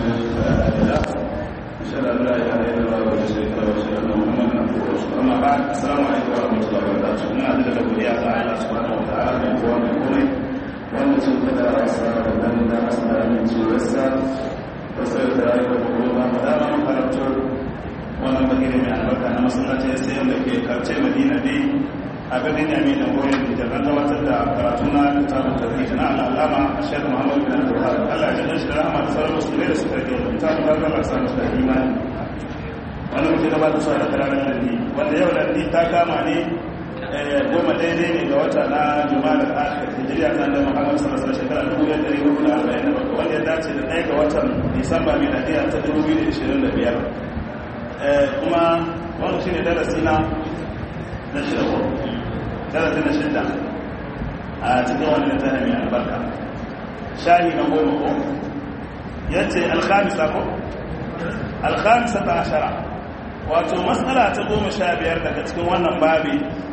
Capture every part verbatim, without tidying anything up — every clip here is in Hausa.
يضلل فلا هادي له أشهد أن لا إله إلا الله وحده لا شريك له وأشهد أن محمدا عبده ورسوله أما بعد السلام عليكم ورحمة الله وبركاته من أدلة الأولياء تعالى سبحانه وتعالى من قوام الكون والتي قدر أسرار البلد أسرار من سوسة وسيرت رأيك وقلوبها مدام مقربت wannan bagire mai albarka na masallaci sai da ke karce madina dai a birnin yami da goyon da kan gabatar da karatu na kitabun tauhid na al'alama Sheikh Muhammad bin Abdul Wahhab Allah ya jinshi da rahama da sauran musulmai da suka rike da kitabun da Allah sa musu da imani wannan muke gabatar su da karamin landi wanda yau landi ta kama ne goma daidai ne ga wata na Jumada al-Akhir hijriya ta da Muhammad sallallahu alaihi wasallam shekara dubu ɗaya da ɗari hudu da arba'in da bakwai wanda ya dace da ɗaya ga watan Disamba miladiya ta dubu biyu da ishirin da biyar kuma wani shi ne darasi na na shida ko darasi na shida a cikin wani littafi mai albarka shahi na goma ko yace alkhamisa ko alkhamisa ta ashara wato matsala ta goma sha biyar daga cikin wannan babi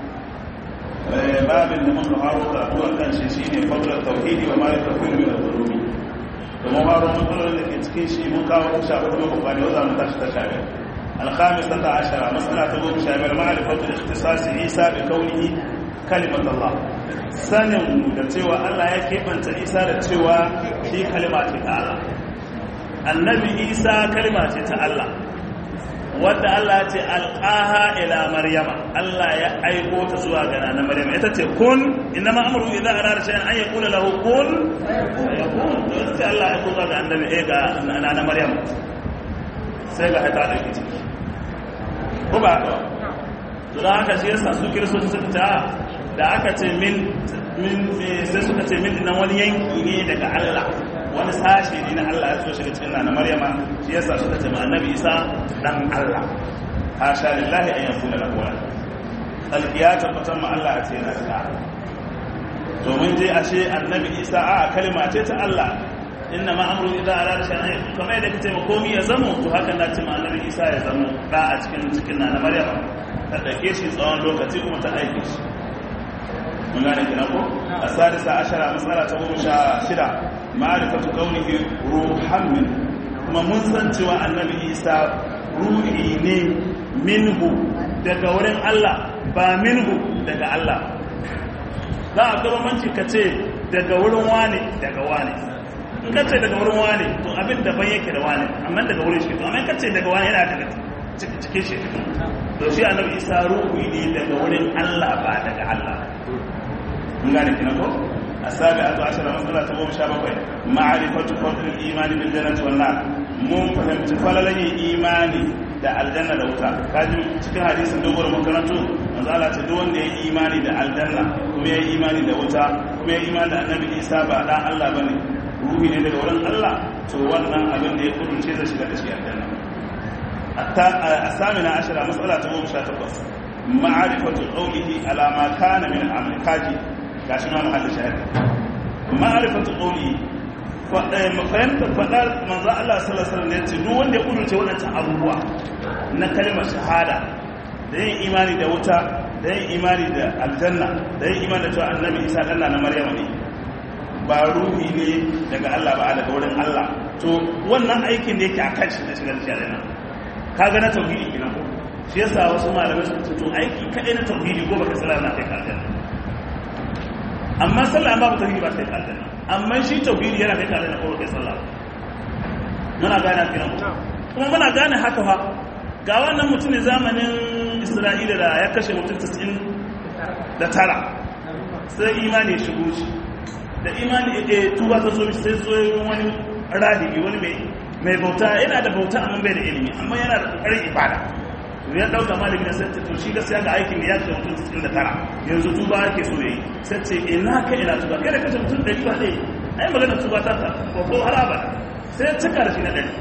babin da muka faro karatuwar kan shi shine fadlar tauhidi wa ma yakunu min al-dhulumi kuma faro matsalolin da ke cikin shi mun kawo ta sha hudu ko bane za mu tashi ta sha biyar الخامسة عشرة مسألة تقوم شامل معرفة الاختصاص عيسى بكونه كلمة الله سنم دتوا الله يكيب أنت عيسى دتوا في كلمات الله النبي عيسى كلمات الله wadda Allah ce alqaha ila maryama Allah ya aiko ta zuwa ga nana maryama ita ce kun inma amru idza arada shay'an an yaqula lahu kun yakun to ita Allah ya aiko zuwa ga annabi eh ga nana maryama sai ga hata da kici ko ba to da haka shi yasa su kiristoci suka ce da aka ce min min sai suka ce min nan wani yanki ne daga Allah wani sashi ne na Allah ya so shiga cikin nana maryama shi yasa suka ce annabi Isa dan Allah hasha lillahi an yakuna lahu walad alqiya tabbatan ma Allah ya ce na da to mun je ashe annabi Isa a kalma ce ta Allah inna ma amru idza arada shay'an kamar yadda kace komai ya zamo to haka na ce annabi Isa ya zamo da a cikin cikin nana maryama ta dake shi tsawon lokaci kuma ta aike shi mun gane kina ko asadisa ashara masala ta goma sha shida ma'rifatu qawlihi ruhan min kuma mun san cewa annabi Isa ruhi ne minhu daga wurin Allah ba minhu daga Allah za a ga bambanci kace daga wurin wane daga wane in kace daga wurin wane to abin da ban yake da wane amma daga wurin shi to amma in kace daga wane yana daga cikin shi to shi annabi Isa ruhi ne daga wurin Allah ba daga Allah mun gane kina ko السابعة عشر مسألة تقوم شابكوي معرفة فضل الإيمان بالجنة والنار mun fahimci falalai imani da aljanna da wuta kaji cikin hadisin dogon makarantu manzo Allah ce duk wanda ya yi imani da aljanna kuma ya yi imani da wuta kuma ya yi imani da annabi Isa ba dan Allah bane ruhi ne daga wurin Allah to wannan abin da ya kudunce zai shiga da shi aljanna hatta asamina ashara mas'ala ta goma sha takwas ma'rifatu qawlihi ala ma kana min al-amri kaji gashi ma mahallin shahid ma'rifatu qawli fa mafahimta fadar manzo Allah sallallahu alaihi wasallam ne ce duk wanda ya kudurce wadannan abubuwa na kalmar shahada da yin imani da wuta da yin imani da aljanna da yin imani da cewa annabi Isa dan na Maryam ne ba ruhi ne daga Allah ba daga wurin Allah to wannan aikin da yake a kan shi da shigar shi aljanna kaga na tauhidi kenan ko shi yasa wasu malamai suka ce to aiki kadai na tauhidi ko baka sallah na kai aljanna amma sallah ba ta yi ba sai kallan amma shi tauhidi yana kai kallan ko kai sallah muna gane kiran kuma muna gane haka fa ga wannan mutumin zamanin Isra'ila da ya kashe mutum tasa'in da tara sai imani ya shigo shi da imani eh tuba ta zo sai zo wani rahibi wani mai mai bauta yana da bauta amma bai da ilimi amma yana da kokarin ibada ya dauka malami na sai to shi gaskiya ga aikin ya ce mutum sittin da tara yanzu tuba ake so yayi sai ce ina ka ina tuba kai da kace mutum ɗari ba dai ai magana tuba ta ta ko ko haraba sai cika da shi na ɗari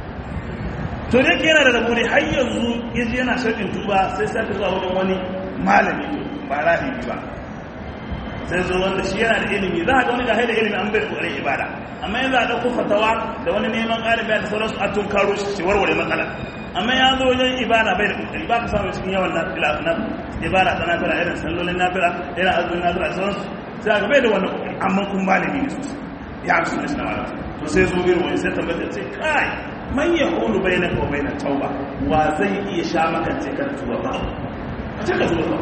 to dai yana da rabu ne har yanzu yaji yana shirkin tuba sai sai ka zuwa wurin wani malami ba rahibi ba sai zo wanda shi yana da ilimi za a ga wani ga haida ilimi an bai da kokarin ibada amma yanzu a ɗauko fatawa da wani neman ƙarin bayani da sauransu a tun karo shi warware matsalar amma ya zo wajen ibada bai da kokari ba ka samu cikin yawan nafila na ibada ta nafila irin sallolin nafila irin azumin nafila sauransu sai ga bai da wannan kokari amma kun malami ne sosai ya amsa na shi na wala to sai zo irin wani sai tabbata ce kai man ya hulu bai na kawai na tauba wa zai iya sha makance kan tuba ba a ce ka tuba ba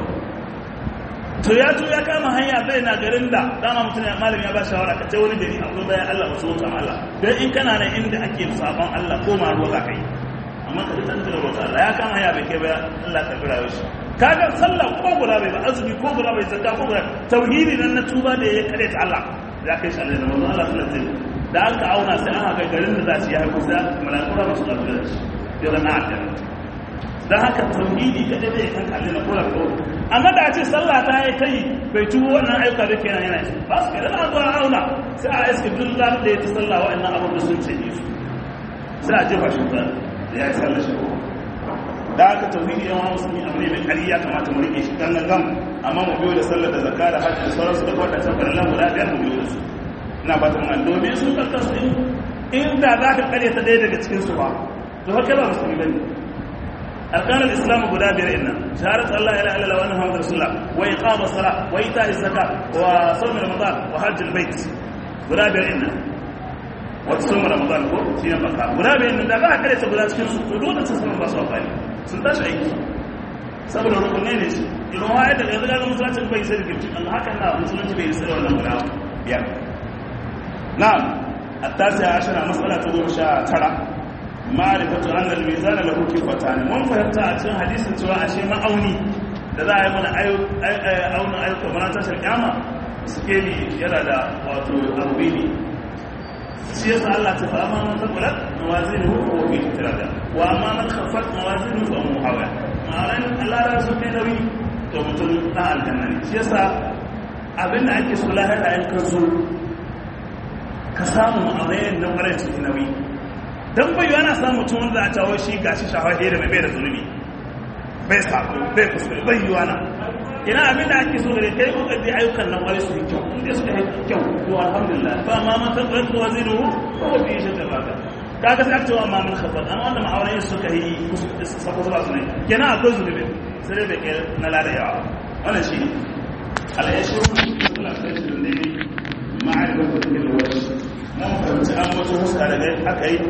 to ya to ya kama hanya zai na garin da dama mutum ya malami ya ba shawara ka ce wani gari akwai bayan Allah wasu wata Allah don in kana nan inda ake sabon Allah ko ma ruwa za ka yi amma ka fitar da ruwa Allah ya kama hanya bai kai ba Allah ka bira shi kaga sallah ko guda bai ba azumi ko guda bai zakka ko guda tauhidi nan na tuba da ya kare ta Allah ya kai shi Allah da manzo Allah sallallahu alaihi wasallam da aka auna sai aka ga garin da za su yi haifu sai malakura ba su ɗafi da shi ya zama a jana don haka tauhidi kaɗai zai kan kalli na kura kawai amma da a ce sallah ta yi kai bai tuwo wannan ayyuka da kenan yana shi ba su kai da zuwa auna sai a iske duk da da ya ta sallah wa'annan abin da sun ce su sai a jefa shi da ya yi sallah shi da aka tauhidi yan wani musulmi abu ne mai kari ya kamata mu rike shi kan gam amma mu biyo da sallah da zakka da hajji da sauransu duk wanda ta fara lan guda biyar mu biyo da su na fatan nan domin sun karkar su inda za ka kare ta ɗaya daga cikinsu ba to haka ba musulmi bane arkanul islam guda biyar inna shahadat allah ila ila wa muhammadu rasulullah wa iqamus sala wa ita'iz zakat wa sawm ramadan wa hajjul bait guda biyar inna wa sawm ramadan ko shi ne baka guda biyar inna da ba ka kare ta guda cikin su to dole sun samu ba su amfani sun tashi aiki saboda rukunai ne shi idan wa'ayar da yanzu ga musulunci bai sai da kirki an haka na musulunci bai sai da wannan guda biyar نعم التاسعة عشر مسألة تقول شاء ترى معرفة أن الميزان له كفتان من فهمت أتين حديث سواء شيء ما أوني da za a yi mana auna ayyukan mana tashar kyama suke ne yana da wato abubi ne shi yasa Allah ta fara man tabbata mawazin hu ko bi tirada wa amma man khaffat mawazin hu fa muhawa ma'aran Allah da su kai nauyi to mutum da aljanna ne shi yasa abinda ake so lahira ayyukan su ka samu ma'amayin don ƙwarar cikin nauyi don bai yana samu mutum wanda a cawo shi ga shi shawar da mai bai da zunubi bai sako bai kuskure bai yi wana ina abin da ake so da kai kokari ayyukan nan ƙwarar su yi kyau inda suka yi kyau to alhamdulillah ba ma man tabbatar ko wazinu ko ko bi shi ta baka kaga sai aka ce amma mun khafar amma wanda ma'auran suka yi sako ba su ne kenan akwai zunubi sai dai bai kai na lada yawa wannan shi al-yashru sallallahu ne ma'arifatu bil wajh mun fahimci an wato huska daga aka yi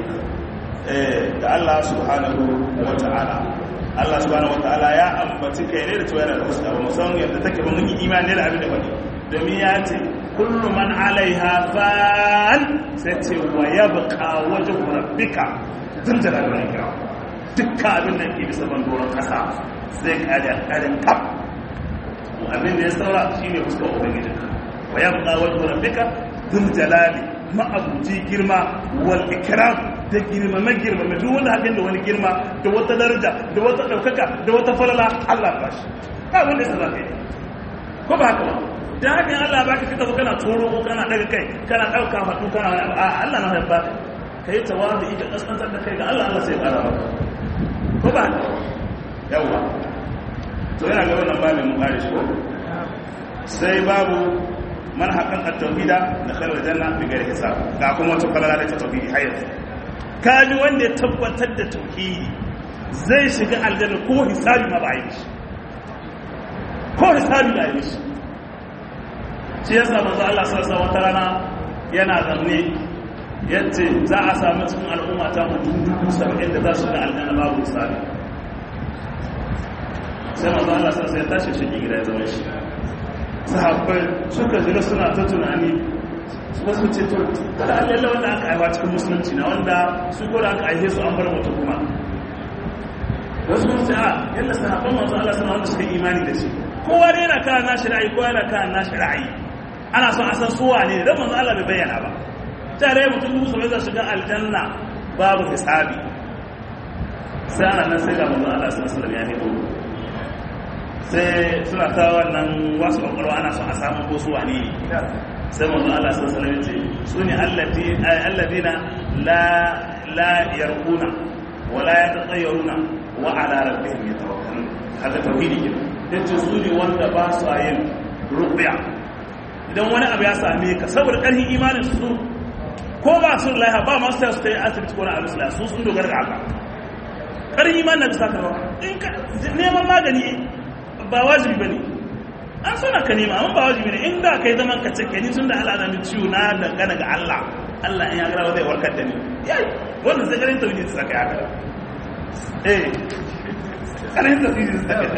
da Allah subhanahu wa ta'ala Allah subhanahu wa ta'ala ya ambaci kai ne da cewa yana da huska ba musamman yadda take ba mun yi imani da abin da bane domin ya ce kullu man alaiha fan sai ce wa yabqa wajhu rabbika dun jalal wal ikram dukkan abin da ke bisa bandoron kasa sai kada kadan kaf abin da ya saura shine huskar ubangijinka wa yabqa wajhu rabbika dun jalali ma'abuci girma wal ikram da girma mai girma mai duk wanda hakan da wani girma da wata daraja da wata daukaka da wata falala Allah ba shi ba wanda ya zaka yi ko ba haka ba dan hakan Allah ba ka kika kana toro ko kana daga kai kana dauka fatu kana wani a Allah na ba kai tawabi da kasantar da kai ga Allah Allah sai ya kara maka ko ba haka yawa to yana ga wannan babin mu kare shi ko sai babu man haƙan at-tauhida da khairul janna bi ghairi hisab ga kuma wata falala da tauhidi hayat kaji wanda ya tabbatar da tauhidi zai shiga aljanna ko hisabi ma ba yi shi ko hisabi ba yi shi shi yasa manzo Allah sallallahu alaihi wasallam rana yana zanne yace za a samu cikin al'umma ta mutum dubu saba'in da za su ga aljanna babu hisabi sai manzo Allah sallallahu alaihi wasallam ya tashi shi gida ya zama shi sahabbai suka jira suna ta tunani wasu ce to kada Allah wanda aka aiwa cikin musulunci na wanda su ko da aka aihe su an bar mutu kuma wasu kuma ce a yalla sahabban manzo Allah sallallahu alaihi wasallam imani da shi kowa ne yana kan nashi ra'ayi kowa yana kan nashi ra'ayi ana son a san su wane dan manzo Allah bai bayyana ba tare mutum musu bai za shiga aljanna babu hisabi sai ana nan sai ga manzo Allah sallallahu alaihi wasallam ya hito sai suna ta wannan wasu kwakwalwa ana son a samu ko su wane ne sai manzo Allah sallallahu alaihi wasallam su ne alladina la la yarquna wa la yatatayyaruna wa ala rabbihim yatawakkalun haka tauhidi ke yace su ne wanda ba su yin ruqya idan wani abu ya same ka saboda karfin imanin su ko ba su laha ba ma su ta yi asibiti ko na alusla su sun dogara ga Allah karfin imanin da saka ba in ka neman magani ba wajibi bane an suna ka nema amma ba wajibi ne in da kai zaman ka ce ni tun da Allah na min ciwo na dangana ga Allah Allah in ya gara zai warkar da ni yayi wannan sai garin tauhidi ta saka haka eh garin tauhidi ta saka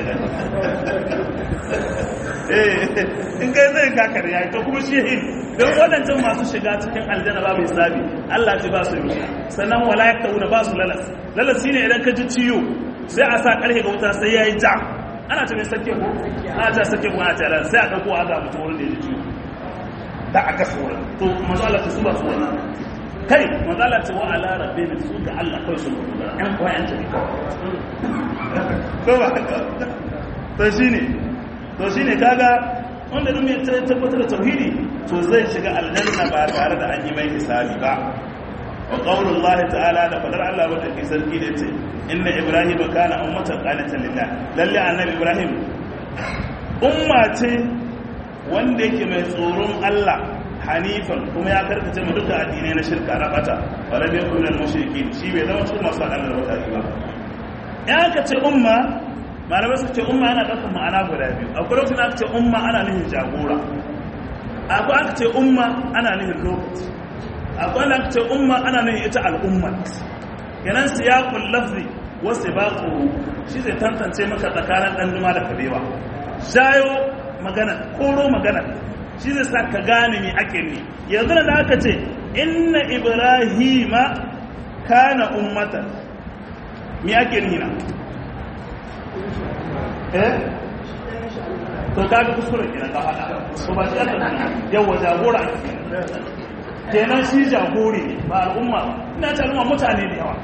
eh in kai zai kakar yayi to kuma shi don wadancan masu shiga cikin aljanna babu hisabi Allah ce ba su yi sannan wala yaktawuna ba su lalas lalas shine idan ka ji ciwo sai a sa karhe ga wuta sai yayi ja ana ta mai sake ko ana ta sake ko ana ta sai a dauko a ga mutum wurin da ya ji da aka sauran to manzo Allah ta suba su wannan kai manzo Allah ta wa ala rabbina su ga Allah kai su da ɗan kwayan ta ne ko ba to shine to shine kaga wanda duk mai tabbatar da tauhidi to zai shiga aljanna ba tare da an yi mai hisabi ba wa qaulullahi ta'ala da fadar Allah wanda ke sarki da ce inna ibrahim kana ummatan qanitan lillah lalle annabi ibrahim umma ce wanda yake mai tsoron Allah hanifan kuma ya karkace mu duka addinai na shirka na bata wala bai kuma mushrikin shi bai zama cikin masu Allah da wata ba ya ka ce umma malamai suka ce umma ana ɗaukar ma'ana guda biyu akwai lokacin aka ce umma ana nufin jagora akwai aka ce umma ana nufin lokaci akwai aka ce umma ana nufin ita al'umma kenan siyaqul lafzi wa sibaqu shi zai tantance maka tsakanin dan duma da kabewa shayo magana koro magana shi zai sa ka gane me ake ni yanzu da aka ce inna ibrahima kana ummatan me ake ni na eh to kaga kuskure kenan ka hada to ba shi aka yawa jagora kenan shi jagori ne ba al'umma ina ta al'umma mutane da yawa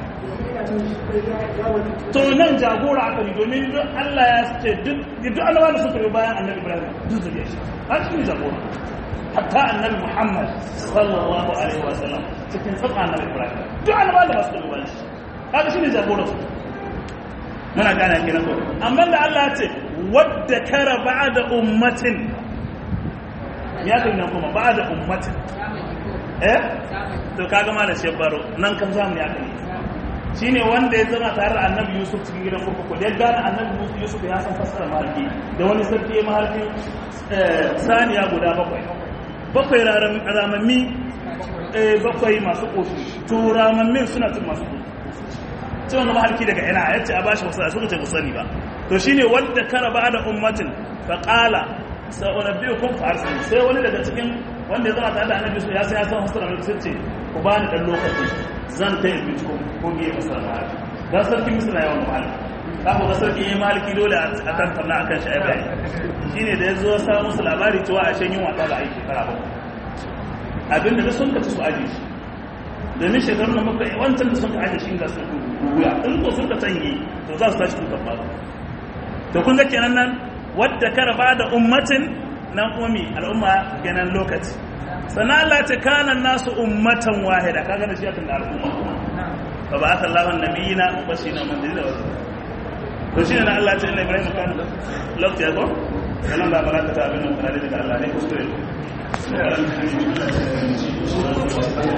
to nan jagora aka ne domin duk Allah ya ce duk duk annabawa da suka yi bayan annabi Ibrahim duk zuriya shi har shi ne jagora hatta annabi Muhammad sallallahu alaihi wasallam cikin tsaka annabi Ibrahim duk annabawa da suka yi bayan shi kaga shi ne jagora muna gane kenan ko amma da Allah ya ce wadda kara ba'da ummatin ya kai nan kuma ba'da ummatin eh to kaga malam shebaro nan kan zamu ya kai shine wanda ya zama tare da annabi Yusuf cikin gidan kurkuku da ya gane annabi Yusuf ya san fasara mahalki da wani sarki ya mahalki saniya guda bakwai bakwai ramammi bakwai masu koshi to ramammin suna cin masu koshi sai wanda mahalki daga ina ya ce a bashi wasu suka ce musani ba to shine wanda kara ba da ummatin fa qala sa'unabbiukum fa arsil sai wani daga cikin wanda ya zama tare da annabi ya sai ya san hasara ne sai ce ku ba ni dan lokaci zan ta yi binciko ko me masala dan sarki misra yawan mahalki kafa ga sarki yayin mahalki dole a kan tanna akan shi ai shine da yazo sa musu labari cewa a shan yunwa ta ga aiki kara ba abinda da sun ka ci su aje shi domin shekarun da muka wancan da sun ka aje shi ga sun wuya in ko sun ka tanye to za su tashi tutar ba to kun ga kenan nan wadda kara ba da ummatin nan umi al'umma kenan lokaci sannan Allah ta kana nasu ummatan wahida kaga da shi akan da al'umma kuma fa ba aka Allah annabiyina mubashina manzila wa to shi ne Allah ta inna ibrahim kana lafiya ko sannan da baraka ta abin da daga Allah ne kuskure